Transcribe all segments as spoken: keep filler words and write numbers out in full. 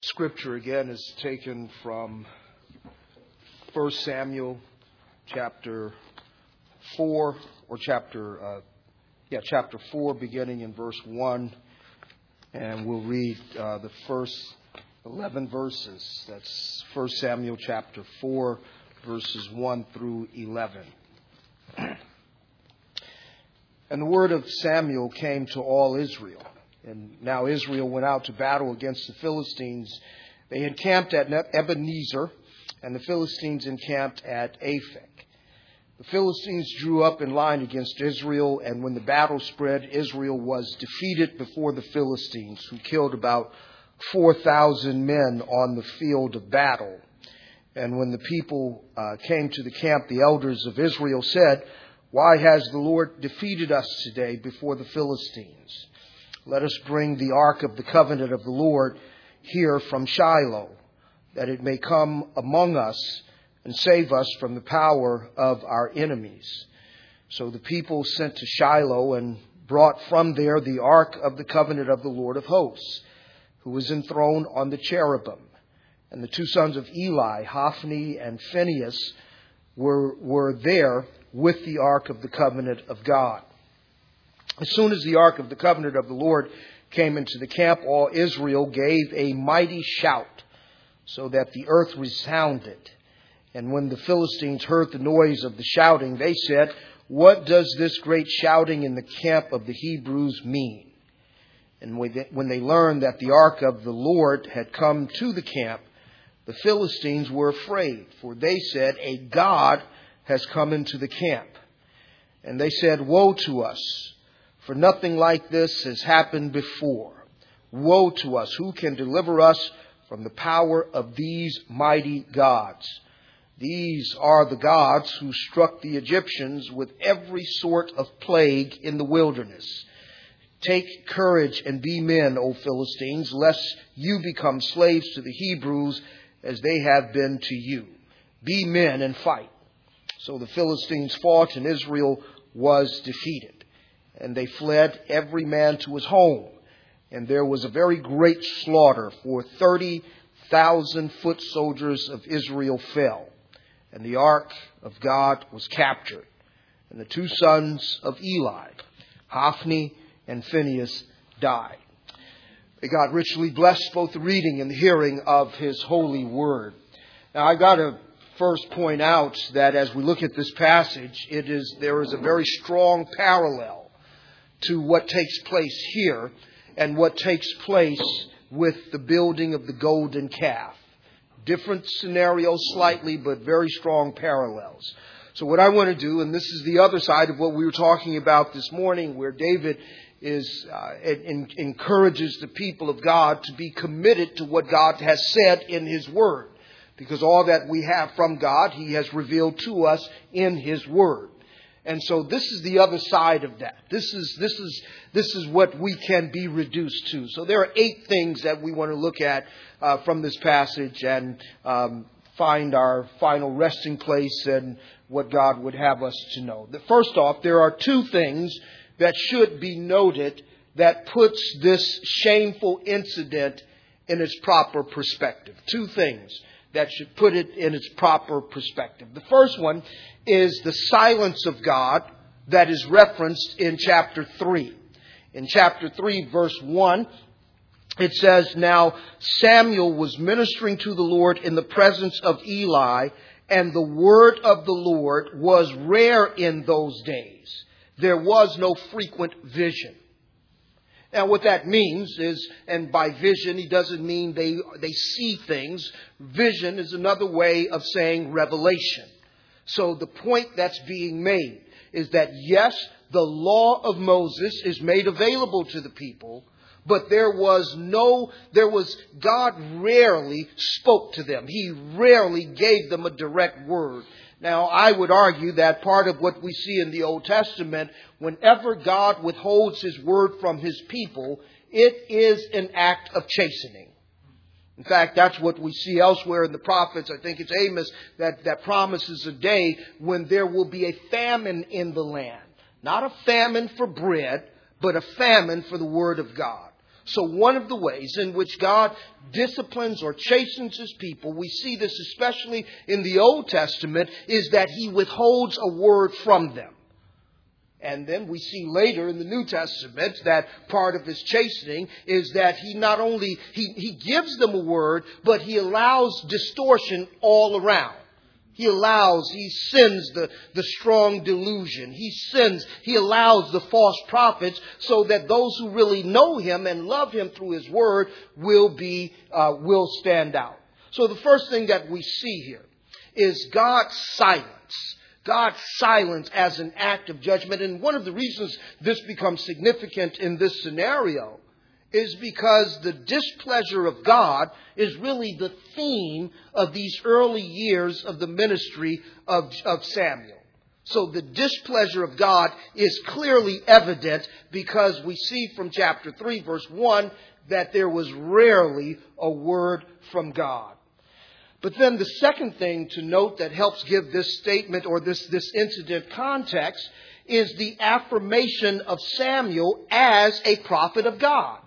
Scripture again is taken from First Samuel chapter four, or chapter, uh, yeah, chapter four, beginning in verse one. And we'll read uh, the first eleven verses. That's First Samuel chapter four, verses one through eleven. And the word of Samuel came to all Israel. And now Israel went out to battle against the Philistines. They encamped at Ebenezer, and the Philistines encamped at Aphek. The Philistines drew up in line against Israel, and when the battle spread, Israel was defeated before the Philistines, who killed about four thousand men on the field of battle. And when the people uh, came to the camp, the elders of Israel said, "Why has the Lord defeated us today before the Philistines? Let us bring the ark of the covenant of the Lord here from Shiloh, that it may come among us and save us from the power of our enemies." So the people sent to Shiloh and brought from there the ark of the covenant of the Lord of hosts, who was enthroned on the cherubim. And the two sons of Eli, Hophni and Phinehas, were, were there with the ark of the covenant of God. As soon as the ark of the covenant of the Lord came into the camp, all Israel gave a mighty shout, so that the earth resounded. And when the Philistines heard the noise of the shouting, they said, "What does this great shouting in the camp of the Hebrews mean?" And when they learned that the ark of the Lord had come to the camp, the Philistines were afraid, for they said, "A god has come into the camp." And they said, "Woe to us, for nothing like this has happened before. Woe to us! Who can deliver us from the power of these mighty gods? These are the gods who struck the Egyptians with every sort of plague in the wilderness. Take courage and be men, O Philistines, lest you become slaves to the Hebrews as they have been to you. Be men and fight." So the Philistines fought, and Israel was defeated. And they fled, every man to his home. And there was a very great slaughter, for thirty thousand foot soldiers of Israel fell. And the ark of God was captured. And the two sons of Eli, Hophni and Phinehas, died. May God richly bless both the reading and the hearing of His holy word. Now, I've got to first point out that as we look at this passage, it is there is a very strong parallel to what takes place here and what takes place with the building of the golden calf. Different scenarios slightly, but very strong parallels. So what I want to do, and this is the other side of what we were talking about this morning, where David is uh, in, encourages the people of God to be committed to what God has said in His Word. Because all that we have from God, He has revealed to us in His Word. And so this is the other side of that. This is this is this is what we can be reduced to. So there are eight things that we want to look at uh, from this passage and um, find our final resting place and what God would have us to know. The, first off, there are two things that should be noted that puts this shameful incident in its proper perspective. Two things that should put it in its proper perspective. The first one is the silence of God that is referenced in chapter three. In chapter three, verse one, it says, "Now Samuel was ministering to the Lord in the presence of Eli, and the word of the Lord was rare in those days. There was no frequent vision." Now, what that means is, and by vision, he doesn't mean they they see things. Vision is another way of saying revelation. So the point that's being made is that, yes, the law of Moses is made available to the people, but there was no, there was, God rarely spoke to them. He rarely gave them a direct word. Now, I would argue that part of what we see in the Old Testament, whenever God withholds His word from His people, it is an act of chastening. In fact, that's what we see elsewhere in the prophets. I think it's Amos that, that promises a day when there will be a famine in the land. Not a famine for bread, but a famine for the word of God. So one of the ways in which God disciplines or chastens his people, we see this especially in the Old Testament, is that he withholds a word from them. And then we see later in the New Testament that part of his chastening is that he not only, he, he gives them a word, but he allows distortion all around. He allows, he sends the, the strong delusion. He sends, he allows the false prophets so that those who really know him and love him through his word will be, uh, will stand out. So the first thing that we see here is God's silence. God's silence as an act of judgment. And one of the reasons this becomes significant in this scenario is because the displeasure of God is really the theme of these early years of the ministry of, of Samuel. So the displeasure of God is clearly evident because we see from chapter three, verse one, that there was rarely a word from God. But then the second thing to note that helps give this statement or this, this incident context is the affirmation of Samuel as a prophet of God.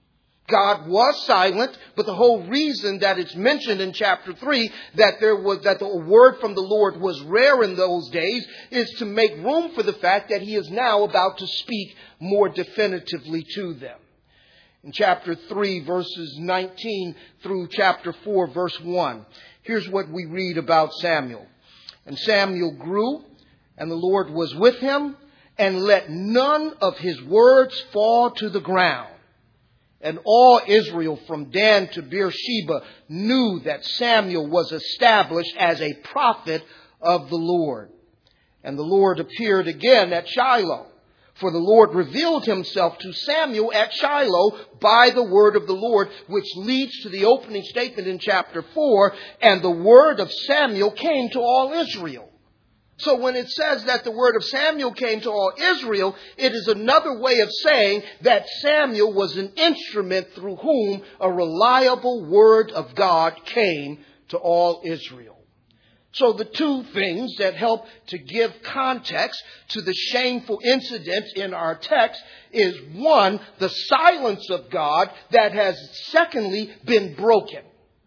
God was silent, but the whole reason that it's mentioned in chapter three that there was that the word from the Lord was rare in those days is to make room for the fact that he is now about to speak more definitively to them. In chapter three, verses nineteen through chapter four, verse one, here's what we read about Samuel. And Samuel grew, and the Lord was with him, and let none of his words fall to the ground. And all Israel from Dan to Beersheba knew that Samuel was established as a prophet of the Lord. And the Lord appeared again at Shiloh. For the Lord revealed himself to Samuel at Shiloh by the word of the Lord, which leads to the opening statement in chapter four. And the word of Samuel came to all Israel. So when it says that the word of Samuel came to all Israel, it is another way of saying that Samuel was an instrument through whom a reliable word of God came to all Israel. So the two things that help to give context to the shameful incident in our text is, one, the silence of God that has secondly been broken.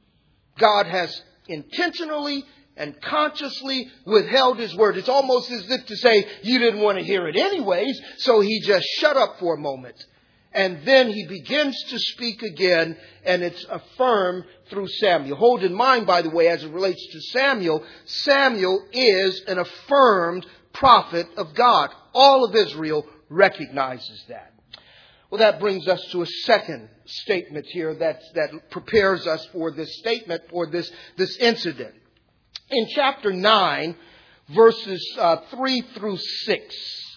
God has intentionally and consciously withheld his word. It's almost as if to say, you didn't want to hear it anyways, so he just shut up for a moment. And then he begins to speak again, and it's affirmed through Samuel. Hold in mind, by the way, as it relates to Samuel, Samuel is an affirmed prophet of God. All of Israel recognizes that. Well, that brings us to a second statement here that, that prepares us for this statement, for this, this incident. In chapter nine, verses uh, three through six,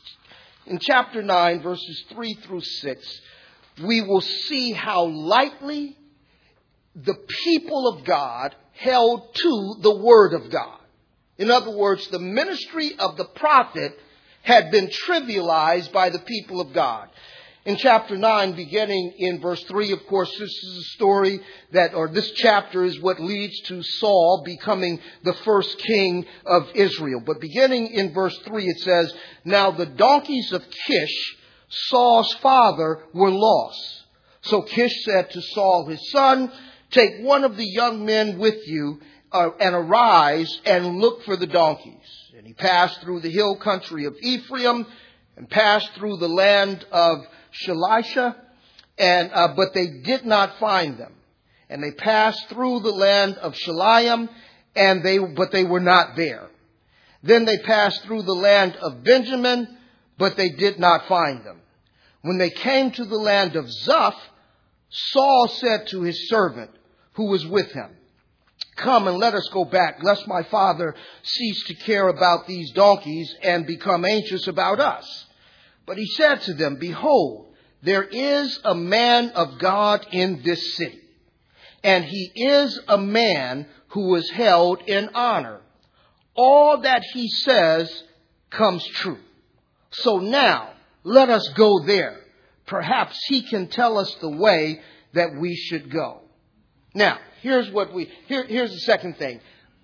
in chapter nine, verses three through six, we will see how lightly the people of God held to the word of God. In other words, the ministry of the prophet had been trivialized by the people of God. In chapter nine, beginning in verse three, of course, this is a story that, or this chapter is what leads to Saul becoming the first king of Israel. But beginning in verse three, it says, now the donkeys of Kish, Saul's father, were lost. So Kish said to Saul, his son, take one of the young men with you uh, and arise and look for the donkeys. And he passed through the hill country of Ephraim and passed through the land of Shalisha, and uh, but they did not find them. And they passed through the land of Shalim, and they but they were not there. Then they passed through the land of Benjamin, but they did not find them. When they came to the land of Zuph, Saul said to his servant who was with him, come and let us go back, lest my father cease to care about these donkeys and become anxious about us. But he said to them, behold, there is a man of God in this city, and he is a man who is held in honor. All that he says comes true. So now let us go there. Perhaps he can tell us the way that we should go. Now, here's what we, here, here's the second thing.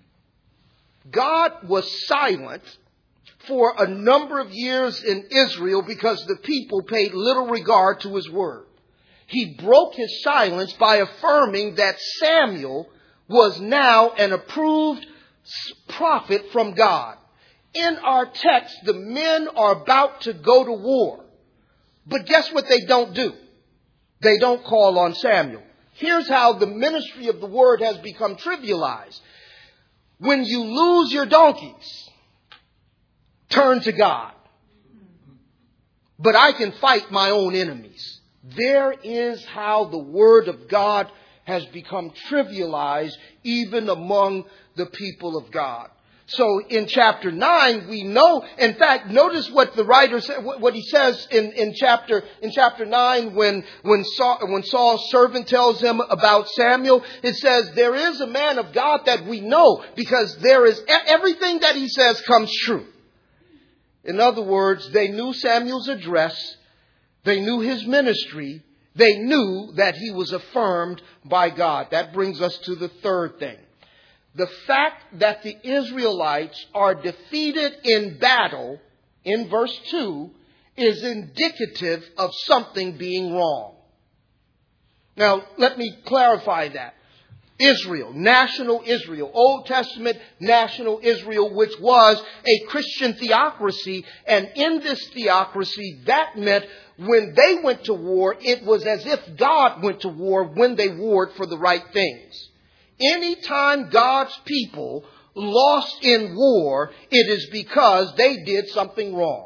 God was silent for a number of years in Israel because the people paid little regard to his word. he broke his silence by affirming that Samuel was now an approved prophet from God. In our text, the men are about to go to war. But guess what they don't do? They don't call on Samuel. Here's how the ministry of the word has become trivialized. When you lose your donkeys, turn to God. But I can fight my own enemies. There is how the word of God has become trivialized even among the people of God. So in chapter nine, we know, in fact, notice what the writer said, what he says in, in chapter, in chapter nine, when, when Saul, when Saul's servant tells him about Samuel, it says, there is a man of God that we know, because there is, everything that he says comes true. In other words, they knew Samuel's address. They knew his ministry. They knew that he was affirmed by God. That brings us to the third thing. The fact that the Israelites are defeated in battle, in verse two, is indicative of something being wrong. Now, let me clarify that. Israel, national Israel, Old Testament national Israel, which was a Christian theocracy. And in this theocracy, that meant when they went to war, it was as if God went to war when they warred for the right things. Anytime God's people lost in war, it is because they did something wrong.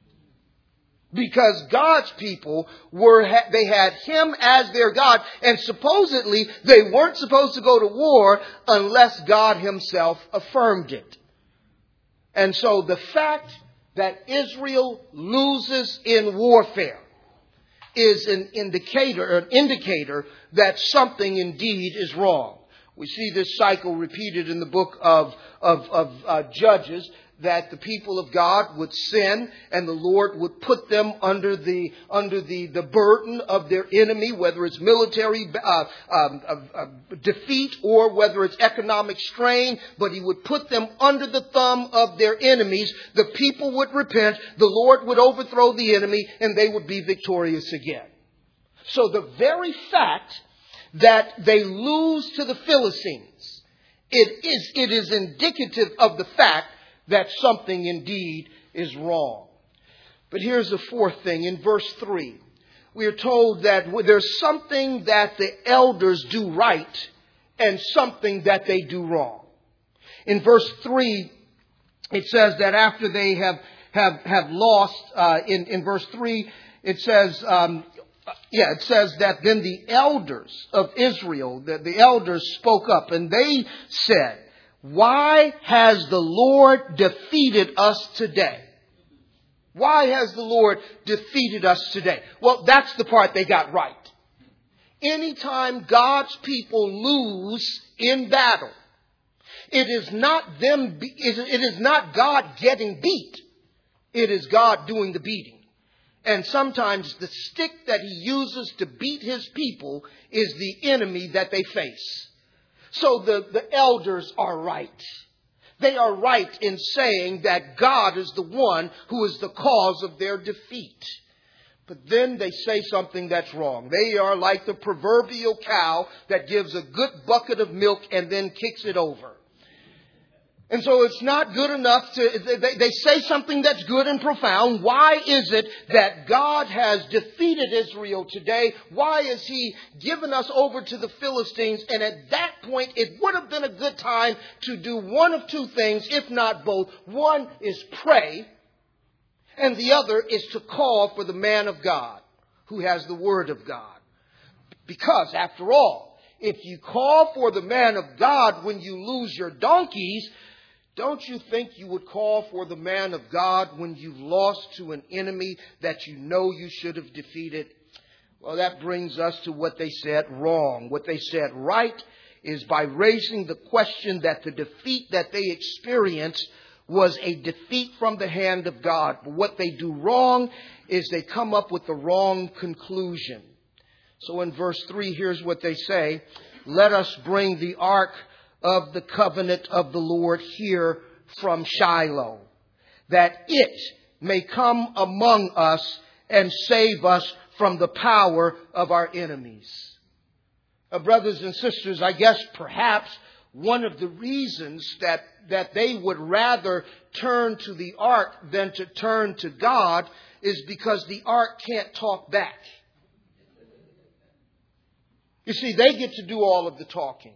Because God's people were, they had Him as their God, and supposedly they weren't supposed to go to war unless God Himself affirmed it. And so the fact that Israel loses in warfare is an indicator, an indicator that something indeed is wrong. We see this cycle repeated in the book of, of, of uh, Judges, that the people of God would sin and the Lord would put them under the under the, the burden of their enemy, whether it's military uh, um, uh, uh, defeat or whether it's economic strain, but He would put them under the thumb of their enemies. The people would repent, the Lord would overthrow the enemy, and they would be victorious again. So the very fact that they lose to the Philistines, it is it is indicative of the fact that something indeed is wrong. But here's the fourth thing. In verse three, we are told that there's something that the elders do right and something that they do wrong. In verse three, it says that after they have have have lost, uh, in in verse three, it says, um, yeah, it says that then the elders of Israel, the, the elders spoke up and they said, "Why has the Lord defeated us today?" Why has the Lord defeated us today? Well, that's the part they got right. Anytime God's people lose in battle, it is not them, it is not God getting beat. It is God doing the beating. And sometimes the stick that He uses to beat His people is the enemy that they face. So the, the elders are right. They are right in saying that God is the one who is the cause of their defeat. But then they say something that's wrong. They are like the proverbial cow that gives a good bucket of milk and then kicks it over. And so it's not good enough to, they, they say something that's good and profound. Why is it that God has defeated Israel today? Why has He given us over to the Philistines? And at that point, it would have been a good time to do one of two things, if not both. One is pray, and the other is to call for the man of God who has the word of God. Because after all, if you call for the man of God when you lose your donkeys, don't you think you would call for the man of God when you've lost to an enemy that you know you should have defeated? Well, that brings us to what they said wrong. What they said right is by raising the question that the defeat that they experienced was a defeat from the hand of God. But what they do wrong is they come up with the wrong conclusion. So in verse three, here's what they say. "Let us bring the ark of the covenant of the Lord here from Shiloh, that it may come among us and save us from the power of our enemies. Uh, brothers and sisters, I guess perhaps one of the reasons that, that they would rather turn to the ark than to turn to God is because the ark can't talk back. You see, they get to do all of the talking.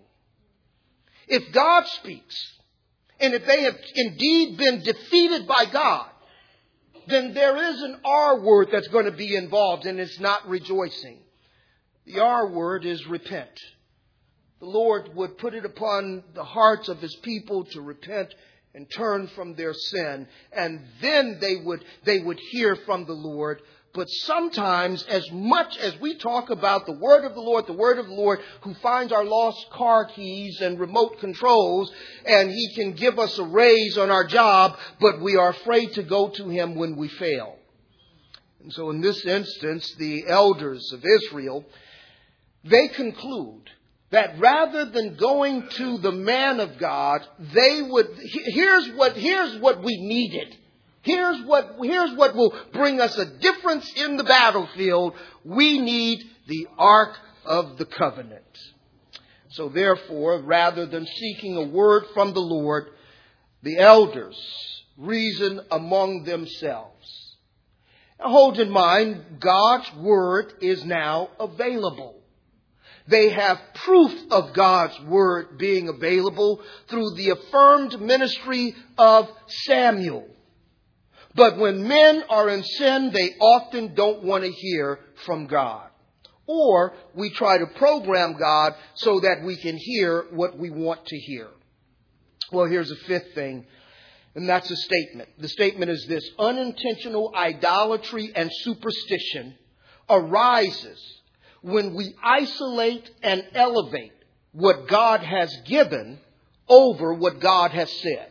If God speaks, and if they have indeed been defeated by God, then there is an R word that's going to be involved, and it's not rejoicing. The R word is repent. The Lord would put it upon the hearts of His people to repent and turn from their sin. And then they would, they would hear from the Lord. But sometimes, as much as we talk about the word of the Lord, the word of the Lord who finds our lost car keys and remote controls, and He can give us a raise on our job, but we are afraid to go to Him when we fail. And so in this instance, the elders of Israel, they conclude that rather than going to the man of God, they would, here's what, here's what we needed. Here's what, here's what will bring us a difference in the battlefield. We need the Ark of the Covenant. So therefore, rather than seeking a word from the Lord, the elders reason among themselves. Now hold in mind, God's word is now available. They have proof of God's word being available through the affirmed ministry of Samuel. But when men are in sin, they often don't want to hear from God. Or we try to program God so that we can hear what we want to hear. Well, here's a fifth thing, and that's a statement. The statement is this: unintentional idolatry and superstition arises when we isolate and elevate what God has given over what God has said.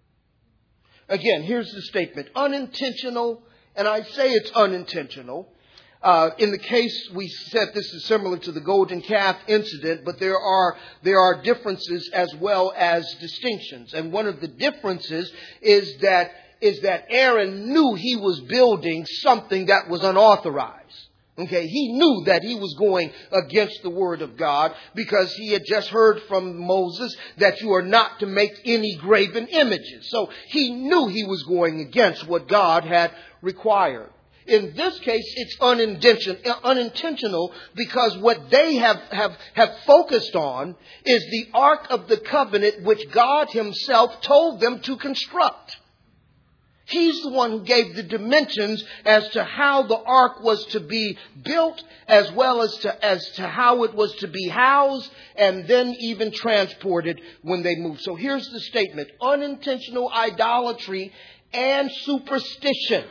Again, here's the statement. Unintentional, and I say it's unintentional. Uh, in the case, we said this is similar to the golden calf incident, but there are, there are differences as well as distinctions. And one of the differences is that, is that Aaron knew he was building something that was unauthorized. Okay, he knew that he was going against the word of God because he had just heard from Moses that you are not to make any graven images. So he knew he was going against what God had required. In this case, it's unintentional, unintentional because what they have, have, have focused on is the Ark of the Covenant, which God Himself told them to construct. He's the one who gave the dimensions as to how the ark was to be built, as well as to, as to how it was to be housed and then even transported when they moved. So here's the statement. Unintentional idolatry and superstition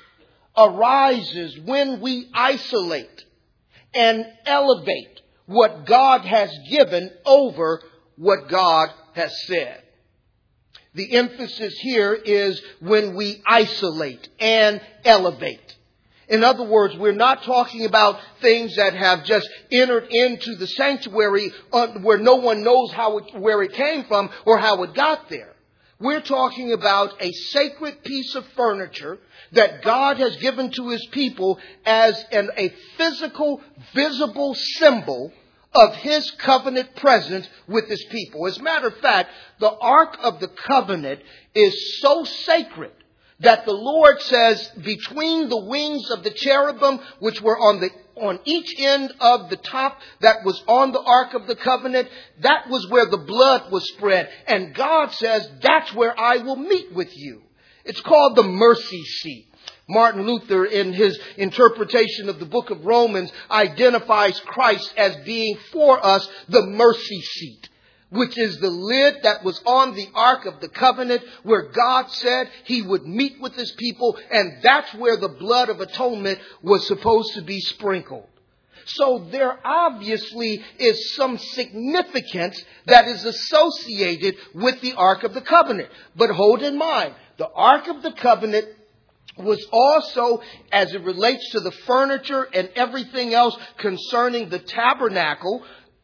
arises when we isolate and elevate what God has given over what God has said. The emphasis here is when we isolate and elevate. In other words, we're not talking about things that have just entered into the sanctuary where no one knows how it, where it came from or how it got there. We're talking about a sacred piece of furniture that God has given to His people as an, a physical, visible symbol of His covenant presence with His people. As a matter of fact, the Ark of the Covenant is so sacred that the Lord says between the wings of the cherubim, which were on the on each end of the top that was on the Ark of the Covenant, that was where the blood was spread. And God says, that's where I will meet with you. It's called the mercy seat. Martin Luther, in his interpretation of the book of Romans, identifies Christ as being for us the mercy seat, which is the lid that was on the Ark of the Covenant, where God said He would meet with His people, and that's where the blood of atonement was supposed to be sprinkled. So there obviously is some significance that is associated with the Ark of the Covenant. But hold in mind, the Ark of the Covenant was also, as it relates to the furniture and everything else concerning the tabernacle,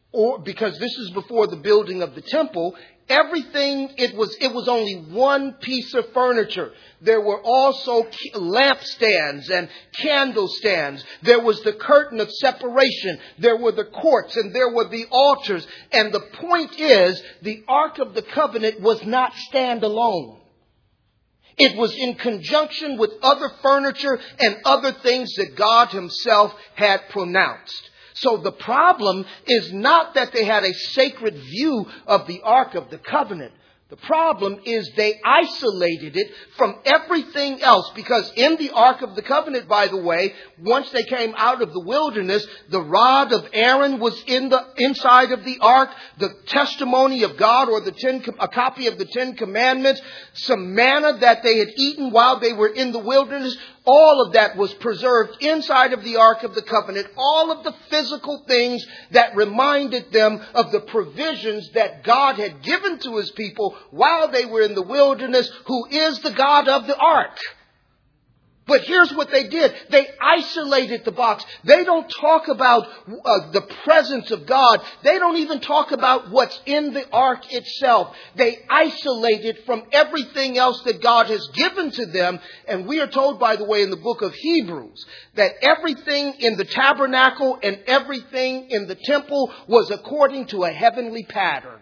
or because this is before the building of the temple, everything, it was, it was only one piece of furniture. There were also lampstands and candlestands. There was the curtain of separation. There were the courts and there were the altars. And the point is, the Ark of the Covenant was not standalone. It was in conjunction with other furniture and other things that God himself had pronounced. So the problem is not that they had a sacred view of the Ark of the Covenant. The problem is they isolated it from everything else, because in the Ark of the Covenant, by the way, once they came out of the wilderness, the rod of Aaron was in the inside of the Ark, the testimony of God, or the ten, a copy of the Ten Commandments, some manna that they had eaten while they were in the wilderness. All of that was preserved inside of the Ark of the Covenant. All of the physical things that reminded them of the provisions that God had given to his people while they were in the wilderness, who is the God of the Ark. But here's what they did. They isolated the box. They don't talk about uh, the presence of God. They don't even talk about what's in the ark itself. They isolate it from everything else that God has given to them. And we are told, by the way, in the book of Hebrews, that everything in the tabernacle and everything in the temple was according to a heavenly pattern.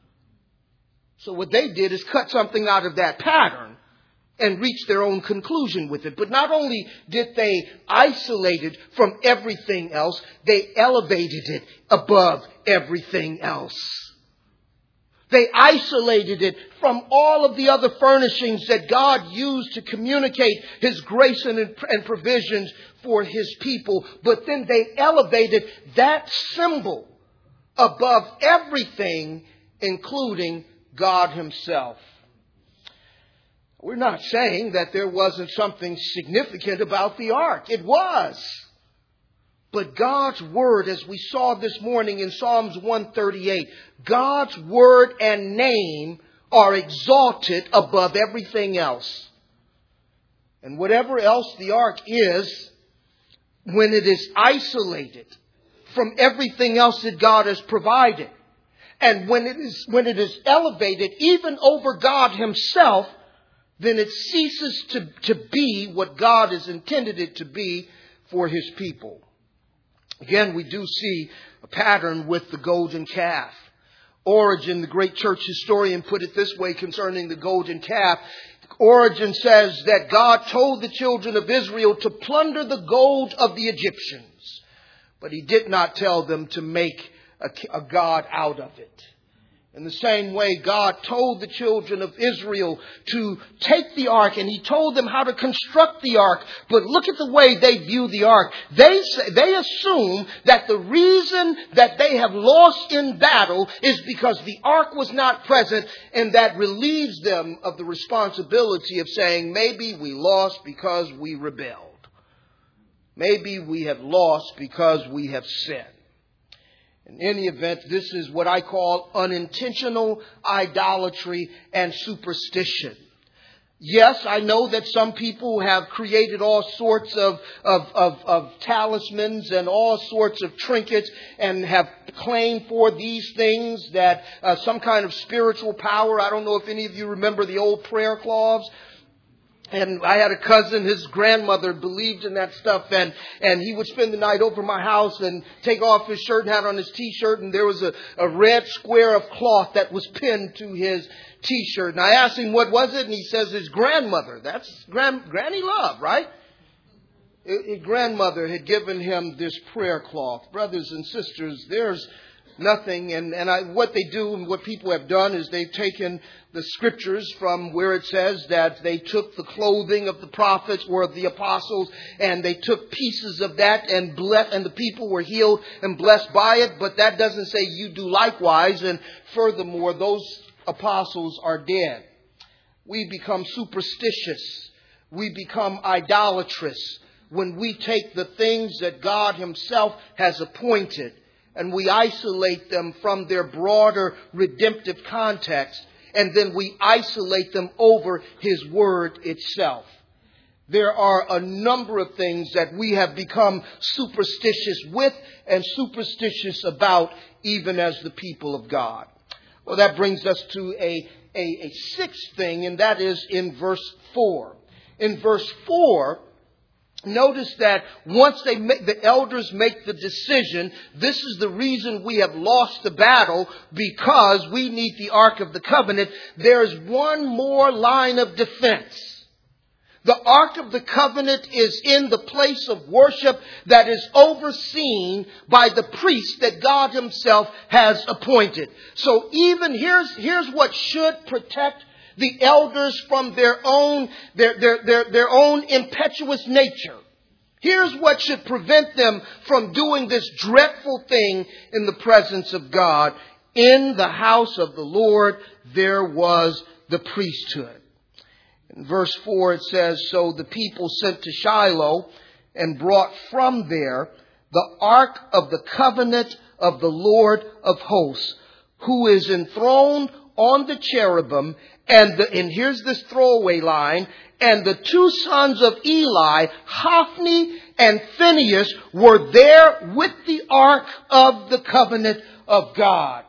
So what they did is cut something out of that pattern and reach their own conclusion with it. But not only did they isolate it from everything else, they elevated it above everything else. They isolated it from all of the other furnishings that God used to communicate his grace and, and provisions for his people. But then they elevated that symbol above everything, including God himself. We're not saying that there wasn't something significant about the ark. It was. But God's word, as we saw this morning in Psalms one thirty-eight, God's word and name are exalted above everything else. And whatever else the ark is, when it is isolated from everything else that God has provided, and when it is, when it is elevated even over God himself, then it ceases to, to be what God has intended it to be for his people. Again, we do see a pattern with the golden calf. Origen, the great church historian, put it this way concerning the golden calf. Origen says that God told the children of Israel to plunder the gold of the Egyptians, but he did not tell them to make a, a god out of it. In the same way, God told the children of Israel to take the ark, and he told them how to construct the ark. But look at the way they view the ark. They say, they assume that the reason that they have lost in battle is because the ark was not present, and that relieves them of the responsibility of saying, maybe we lost because we rebelled. Maybe we have lost because we have sinned. In any event, this is what I call unintentional idolatry and superstition. Yes, I know that some people have created all sorts of, of, of, of talismans and all sorts of trinkets and have claimed for these things that uh, some kind of spiritual power. I don't know if any of you remember the old prayer cloths. And I had a cousin, his grandmother believed in that stuff, and, and he would spend the night over my house and take off his shirt and had on his t-shirt, and there was a, a red square of cloth that was pinned to his t-shirt. And I asked him, what was it? And he says, his grandmother. That's Gran, Granny Love, right? His grandmother had given him this prayer cloth. Brothers and sisters, there's nothing. And, and I, what they do and what people have done is they've taken the scriptures from where it says that they took the clothing of the prophets or of the apostles, and they took pieces of that and blessed, and the people were healed and blessed by it. But that doesn't say you do likewise. And furthermore, those apostles are dead. We become superstitious. We become idolatrous when we take the things that God himself has appointed and we isolate them from their broader redemptive context, and then we isolate them over his word itself. there are a number of things that we have become superstitious with and superstitious about, even as the people of God. Well, that brings us to a, a, a sixth thing, and that is in verse four. In verse four, notice that once they make, the elders make the decision, this is the reason we have lost the battle, because we need the Ark of the Covenant. There's one more line of defense. The Ark of the Covenant is in the place of worship that is overseen by the priest that God himself has appointed. So even here's, here's what should protect the elders from their own, their, their, their, their own impetuous nature. Here's what should prevent them from doing this dreadful thing in the presence of God. In the house of the Lord, there was the priesthood. In verse four, it says, so the people sent to Shiloh and brought from there the ark of the covenant of the Lord of hosts, who is enthroned on the cherubim. And, the, and here's this throwaway line. And the two sons of Eli, Hophni and Phinehas, were there with the ark of the covenant of God.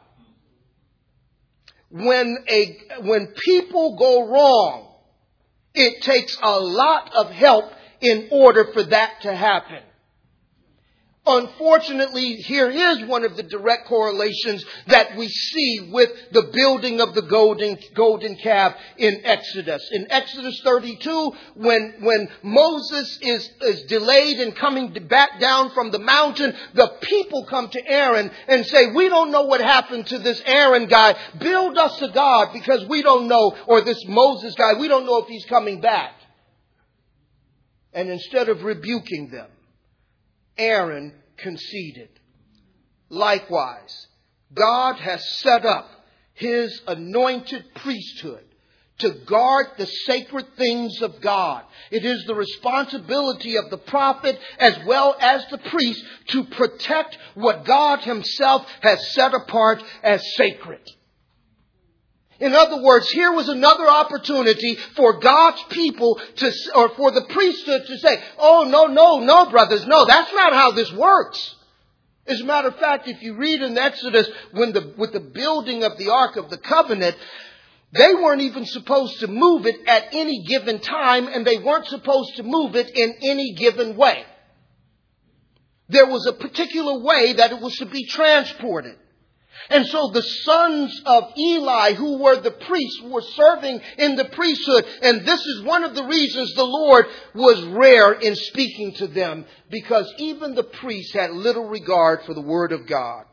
When a, when people go wrong, it takes a lot of help in order for that to happen. Unfortunately, here is one of the direct correlations that we see with the building of the golden, golden calf in Exodus. In Exodus thirty-two, when, when Moses is, is delayed in coming back down from the mountain, the people come to Aaron and say, we don't know what happened to this Aaron guy. Build us a God, because we don't know, or this Moses guy, we don't know if he's coming back. And instead of rebuking them, Aaron conceded. Likewise, God has set up his anointed priesthood to guard the sacred things of God. It is the responsibility of the prophet as well as the priest to protect what God himself has set apart as sacred. In other words, here was another opportunity for God's people to, or for the priesthood to say, oh, no, no, no, brothers, no, that's not how this works. As a matter of fact, if you read in Exodus, when the, with the building of the Ark of the Covenant, they weren't even supposed to move it at any given time, and they weren't supposed to move it in any given way. There was a particular way that it was to be transported. And so the sons of Eli, who were the priests, were serving in the priesthood. And this is one of the reasons the Lord was rare in speaking to them, because even the priests had little regard for the word of God.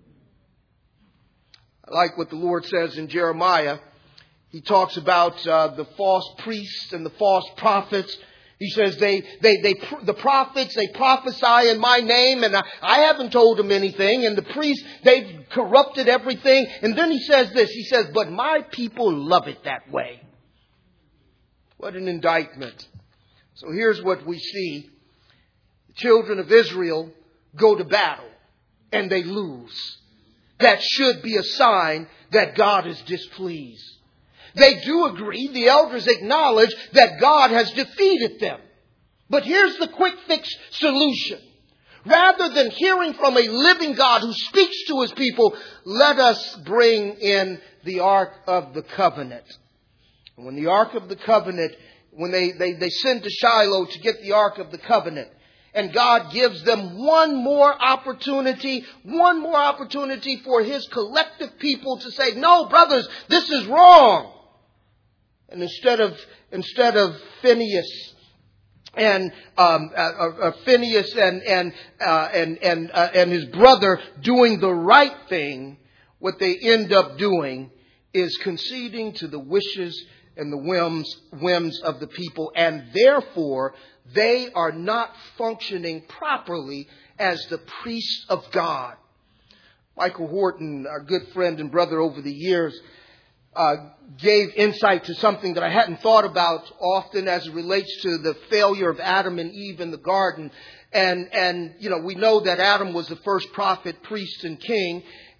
I like what the Lord says in Jeremiah. He talks about uh, the false priests and the false prophets. He says they, they, they, the prophets, they prophesy in my name, and I, I haven't told them anything. And the priests, they've corrupted everything. And then he says this, he says, but my people love it that way. What an indictment. So here's what we see. The children of Israel go to battle and they lose. That should be a sign that God is displeased. They do agree, the elders acknowledge that God has defeated them. But here's the quick fix solution. Rather than hearing from a living God who speaks to his people, let us bring in the Ark of the Covenant. And when the Ark of the Covenant, when they, they, they send to Shiloh to get the Ark of the Covenant, and God gives them one more opportunity, one more opportunity for his collective people to say, no, brothers, this is wrong. And instead of instead of Phinehas and um, uh, uh, Phinehas and and uh, and and uh, and his brother doing the right thing, what they end up doing is conceding to the wishes and the whims whims of the people, and therefore they are not functioning properly as the priests of God. Michael Horton, our good friend and brother over the years, Uh, gave insight to something that I hadn't thought about often as it relates to the failure of Adam and Eve in the garden. And, and, you know, we know that Adam was the first prophet, priest, and king.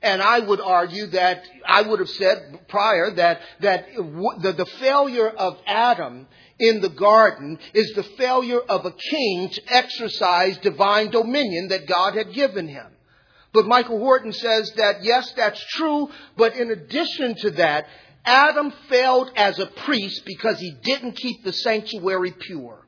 And I would argue that, I would have said prior that, that the, the failure of Adam in the garden is the failure of a king to exercise divine dominion that God had given him. But Michael Horton says that, yes, that's true, but in addition to that, Adam failed as a priest because he didn't keep the sanctuary pure.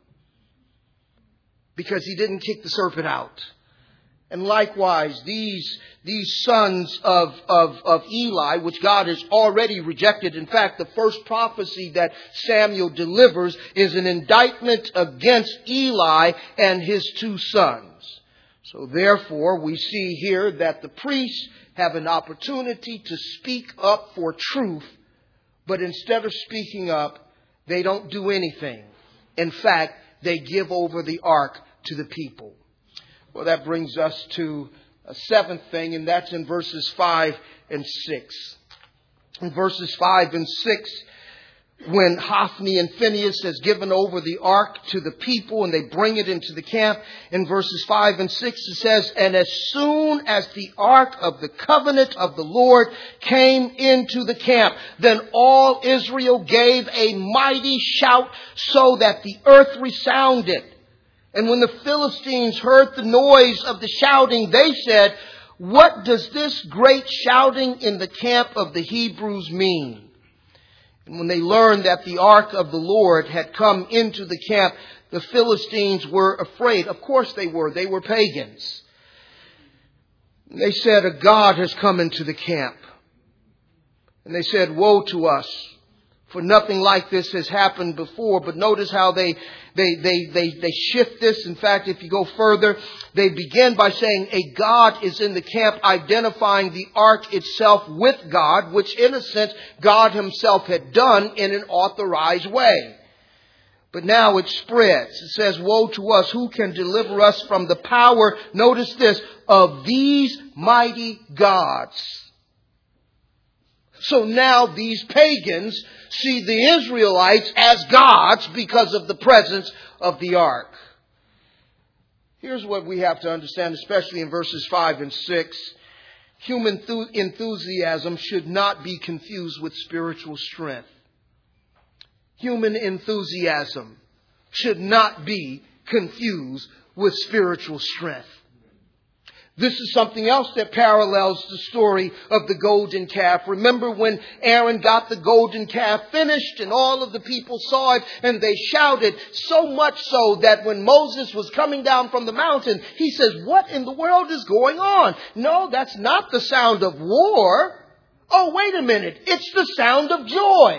Because he didn't kick the serpent out. And likewise, these, these sons of, of, of Eli, which God has already rejected. In fact, the first prophecy that Samuel delivers is an indictment against Eli and his two sons. So therefore, we see here that the priests have an opportunity to speak up for truth, but instead of speaking up, they don't do anything. In fact, they give over the ark to the people. Well, that brings us to a seventh thing, and that's in verses five and six. In verses five and six, when Hophni and Phinehas has given over the ark to the people and they bring it into the camp, in verses five and six it says, "And as soon as the ark of the covenant of the Lord came into the camp, then all Israel gave a mighty shout so that the earth resounded. And when the Philistines heard the noise of the shouting, they said, 'What does this great shouting in the camp of the Hebrews mean?' And when they learned that the ark of the Lord had come into the camp, the Philistines were afraid." Of course they were. They were pagans. And they said, "A god has come into the camp." And they said, "Woe to us, for nothing like this has happened before." But notice how they, they, they, they, they shift this. In fact, if you go further, they begin by saying a God is in the camp, identifying the ark itself with God, which in a sense God himself had done in an authorized way. But now it spreads. It says, "Woe to us, who can deliver us from the power," notice this, "of these mighty gods." So now these pagans see the Israelites as gods because of the presence of the ark. Here's what we have to understand, especially in verses five and six. Human enthusiasm should not be confused with spiritual strength. Human enthusiasm should not be confused with spiritual strength. This is something else that parallels the story of the golden calf. Remember when Aaron got the golden calf finished and all of the people saw it and they shouted, so much so that when Moses was coming down from the mountain, he says, "What in the world is going on?" No, that's not the sound of war. Oh, wait a minute. It's the sound of joy.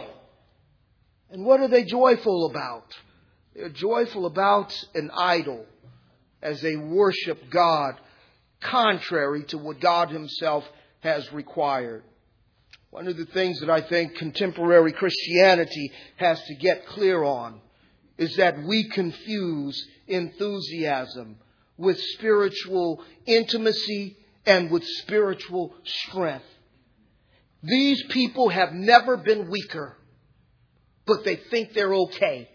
And what are they joyful about? They're joyful about an idol as they worship God contrary to what God himself has required. One of the things that I think contemporary Christianity has to get clear on is that we confuse enthusiasm with spiritual intimacy and with spiritual strength. These people have never been weaker, but they think they're okay.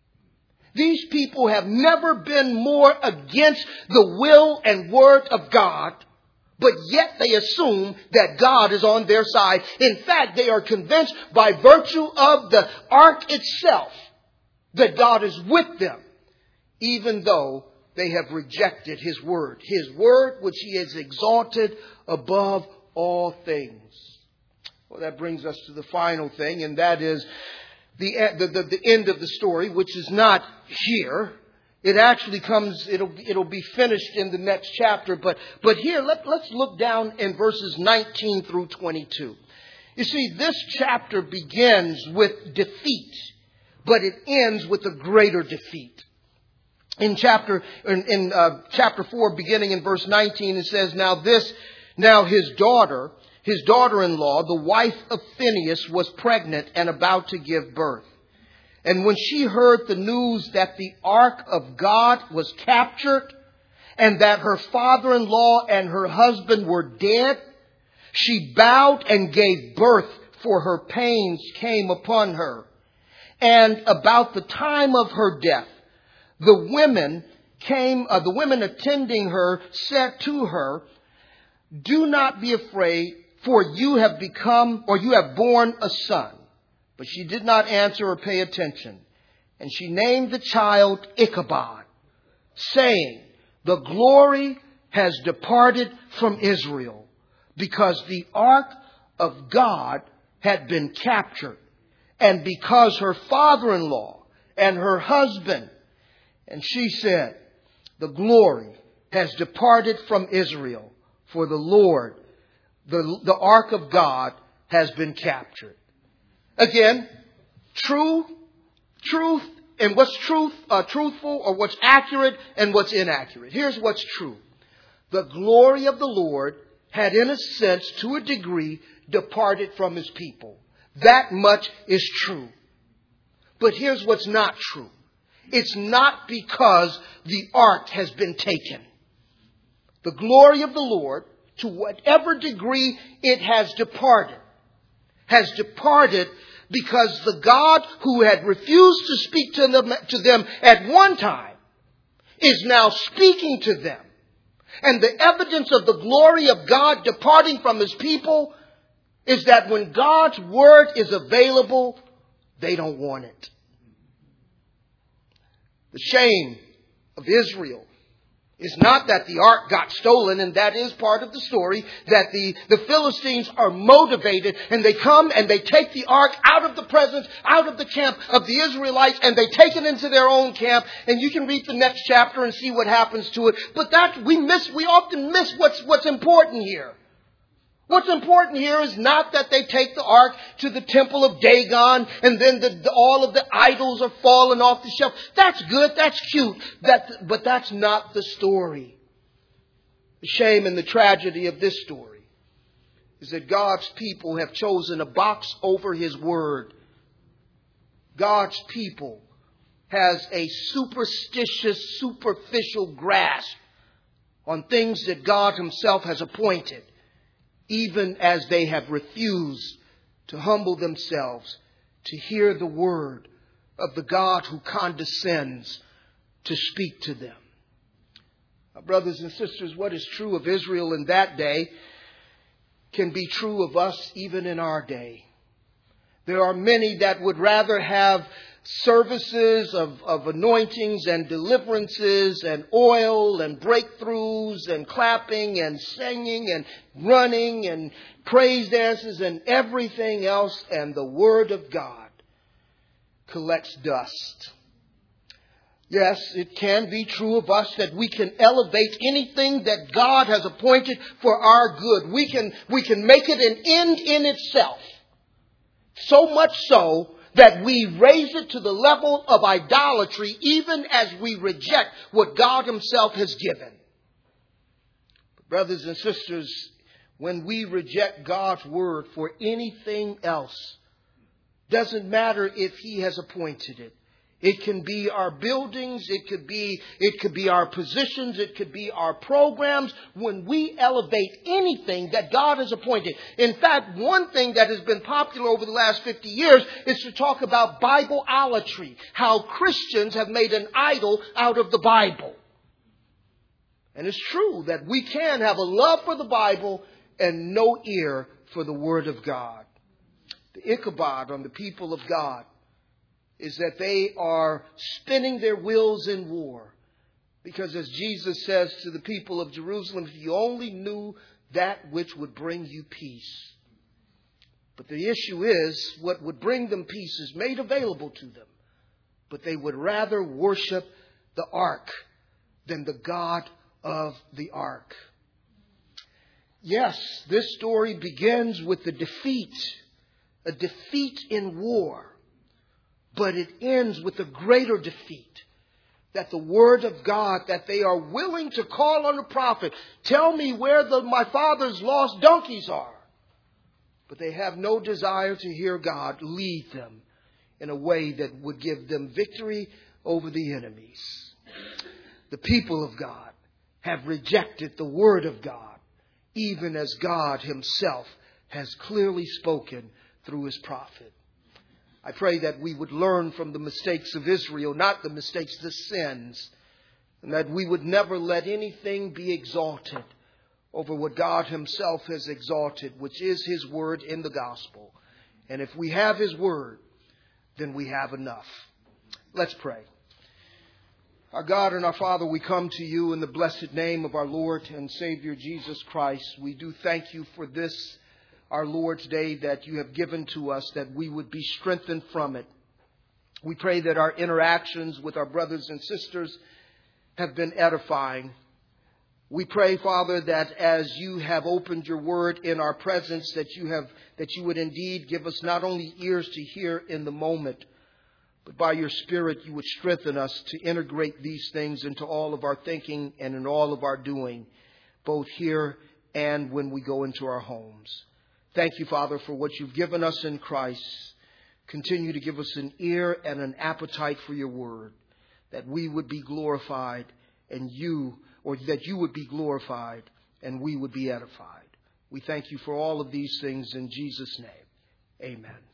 These people have never been more against the will and word of God, but yet they assume that God is on their side. In fact, they are convinced by virtue of the ark itself that God is with them, even though they have rejected his word. His word which he has exalted above all things. Well, that brings us to the final thing, and that is The, the, the, the end of the story, which is not here. It actually comes, it'll, it'll be finished in the next chapter. But, but here, let, let's look down in verses nineteen through twenty-two. You see, this chapter begins with defeat, but it ends with a greater defeat. In chapter, in, in uh, chapter four, beginning in verse nineteen, it says, Now this, now his daughter, His daughter-in-law, the wife of Phinehas, was pregnant and about to give birth. And when she heard the news that the ark of God was captured and that her father-in-law and her husband were dead, she bowed and gave birth, for her pains came upon her. And about the time of her death, the women came, uh, the women attending her said to her, Do not be afraid, for you have become, or you have borne a son. But she did not answer or pay attention. And she named the child Ichabod, saying, the glory has departed from Israel, because the ark of God had been captured, and because her father-in-law and her husband. And she said, the glory has departed from Israel, for the Lord, the, the ark of God has been captured. Again, true, truth, and what's truth, uh, truthful, or what's accurate and what's inaccurate. Here's what's true. The glory of the Lord had, in a sense, to a degree, departed from his people. That much is true. But here's what's not true. It's not because the ark has been taken. The glory of the Lord, to whatever degree it has departed, has departed because the God who had refused to speak to them, to them at one time is now speaking to them. And the evidence of the glory of God departing from his people is that when God's word is available, they don't want it. The shame of Israel is not that the ark got stolen, and that is part of the story, that the, the Philistines are motivated and they come and they take the ark out of the presence, out of the camp of the Israelites, and they take it into their own camp. And you can read the next chapter and see what happens to it. But that we miss, we often miss what's, what's important here. What's important here is not that they take the ark to the temple of Dagon and then the, the, all of the idols are falling off the shelf. That's good. That's cute. That, but that's not the story. The shame and the tragedy of this story is that God's people have chosen a box over his word. God's people has a superstitious, superficial grasp on things that God himself has appointed, even as they have refused to humble themselves to hear the word of the God who condescends to speak to them. Now, brothers and sisters, what is true of Israel in that day can be true of us even in our day. There are many that would rather have services of, of anointings and deliverances and oil and breakthroughs and clapping and singing and running and praise dances and everything else, and the Word of God collects dust. Yes, it can be true of us that we can elevate anything that God has appointed for our good. We can, we can make it an end in itself. So much so that we raise it to the level of idolatry, even as we reject what God himself has given. But brothers and sisters, when we reject God's word for anything else, doesn't matter if he has appointed it. It can be our buildings, it could be, it could be our positions, it could be our programs. When we elevate anything that God has appointed. In fact, one thing that has been popular over the last fifty years is to talk about Bibleolatry. How Christians have made an idol out of the Bible. And it's true that we can have a love for the Bible and no ear for the Word of God. The Ichabod on the people of God is that they are spinning their wheels in war. Because as Jesus says to the people of Jerusalem, if you only knew that which would bring you peace. But the issue is, what would bring them peace is made available to them. But they would rather worship the ark than the God of the ark. Yes, this story begins with the defeat, a defeat in war. But it ends with a greater defeat. That the word of God, that they are willing to call on a prophet. Tell me where the, my father's lost donkeys are. But they have no desire to hear God lead them in a way that would give them victory over the enemies. The people of God have rejected the word of God, even as God himself has clearly spoken through his prophet. I pray that we would learn from the mistakes of Israel, not the mistakes, the sins, and that we would never let anything be exalted over what God himself has exalted, which is his word in the gospel. And if we have his word, then we have enough. Let's pray. Our God and our Father, we come to you in the blessed name of our Lord and Savior Jesus Christ. We do thank you for this, our Lord's Day, that you have given to us, that we would be strengthened from it. We pray that our interactions with our brothers and sisters have been edifying. We pray, Father, that as you have opened your word in our presence, that you have, that you would indeed give us not only ears to hear in the moment, but by your Spirit you would strengthen us to integrate these things into all of our thinking and in all of our doing, both here and when we go into our homes. Thank you, Father, for what you've given us in Christ. Continue to give us an ear and an appetite for your word, that we would be glorified and you, or that you would be glorified and we would be edified. We thank you for all of these things in Jesus' name. Amen.